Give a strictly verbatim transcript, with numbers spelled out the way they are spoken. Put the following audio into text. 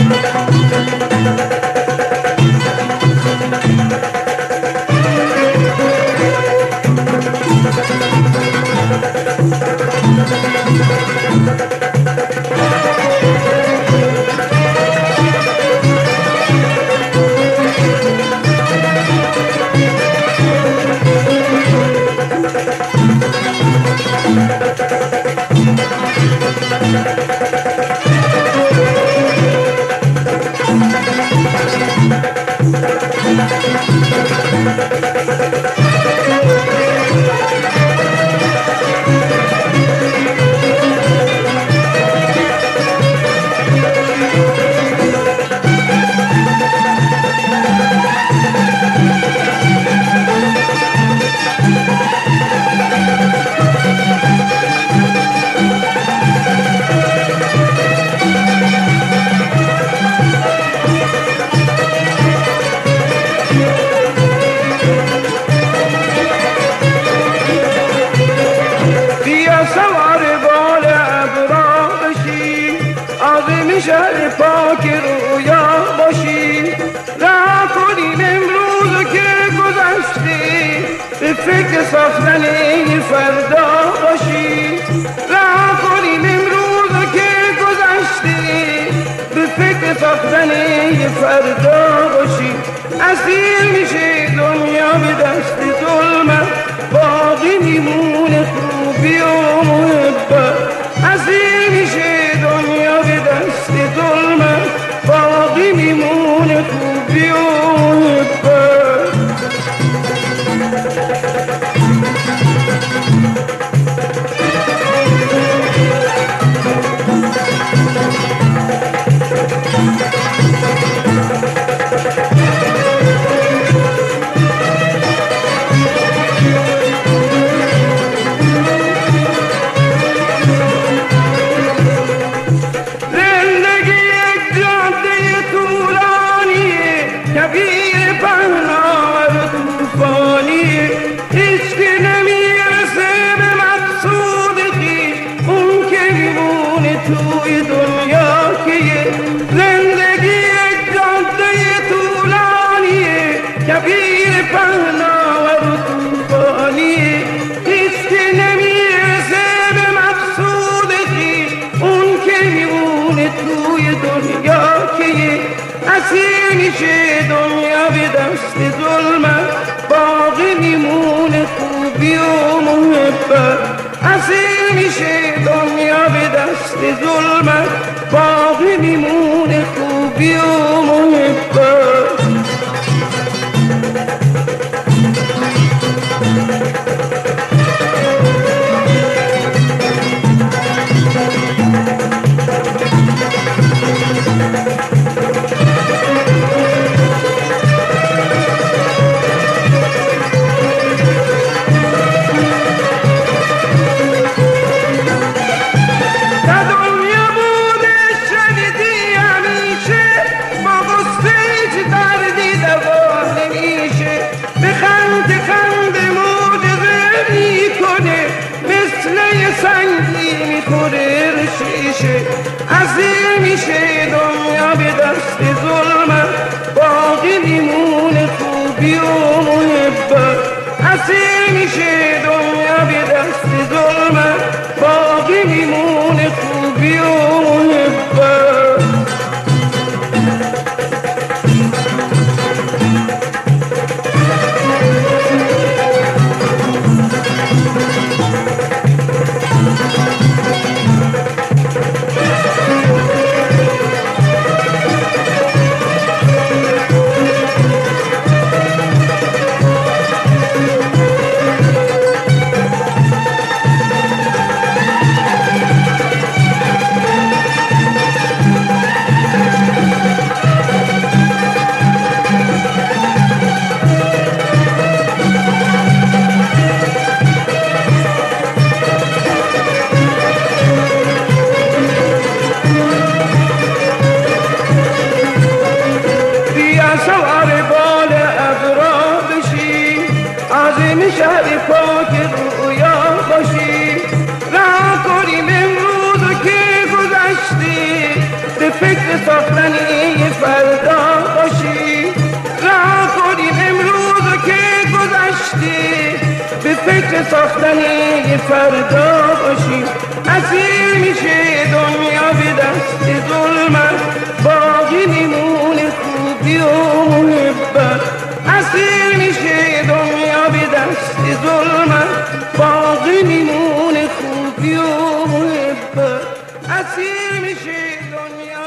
شهر پاک رویا باشی، رها کنیم امروز که گذشته، به فکر ساختن فردا باشی. رها کنیم امروز که گذشته، به فکر ساختن فردا باشی. اسیر میشه دنیا به دست ظلمت، باقی میمونه خوبی و محبت. اسیر میشه دنیا به دست ظلمت، باقی میمونه خوبی و محبت. کبیر پهنا و طوفانی، هیچ که نمیرسه به مقصود خویش، اون که میمونه توی دنیا که زندگی یک جاده طولانیه. کبیر پهنا و طوفانی، هیچ که نمیرسه به مقصود خویش، اون که میمونه توی دنیا که اسیر میشه دنیا به دست ظلمت، باقی میمونه خوبی و محبت. اسیر میشه دنیا به دست ظلمت، باقی میمونه خوبی و محبت. به فکر ساختن یه فردا باشیم. اسیر میشه دنیا به دست ظلمت، باقی میمونه خوبی و محبت. اسیر میشه دنیا به دست ظلمت، باقی میمونه خوبی و محبت. اسیر میشه دنیا